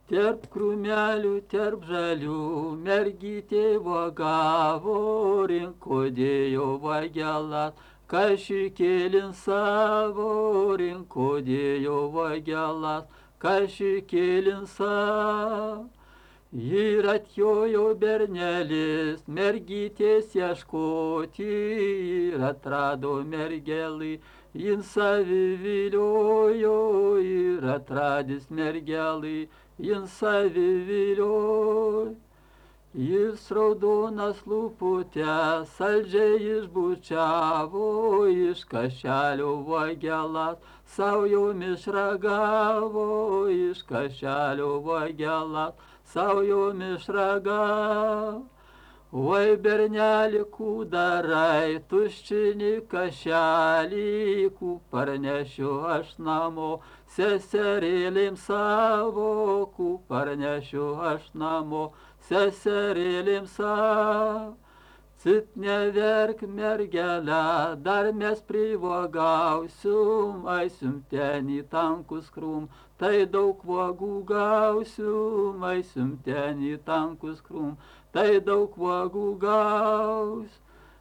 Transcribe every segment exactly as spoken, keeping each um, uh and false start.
Tarp krūmelių, tarp žalių, mergytė vagavo, rinko dėjo vagelas, kašikėlin savo, rinko dėjo vagelas, kašikėlin savo. Ir atjojo bernelis, mergytės ieškoti, ir atrado mergelį, jin savi viliojo, ir atradęs mergelį, jin savi viliojo. Jis raudonas lūputės saldžiai išbučiavo, iš kašelio vagelas, saujomis ragavo, iš kašelio vagelas, saujomis ragavo. Oi berneli, kū darai, tuščini kašelį, kū parnešiu aš namo, seserėlėm savo, kū parnešiu aš namo, seserėlėm savo. Cit neverk mergelę, dar mes privagausim, aisim ten į tankus krūm, tai daug vagų gausim, aisim ten į tankus krūm, tai daug vagų gaus.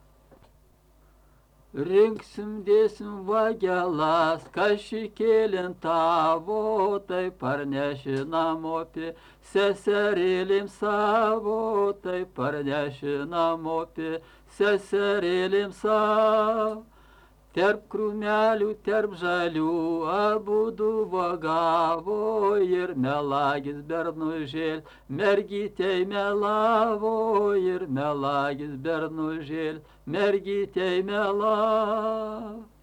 Rinksim, dėsim vagelas, kašikėlin tavo, tai parneši namopi, seserėlėm savo, tai parneši namopi, seserėlėm savo. Tarp krūmelių, tarp žalių, abudu vagavo, ir melagis bernužėl, mergytei melavo, ir melagis bernužėl, mergytei melavo.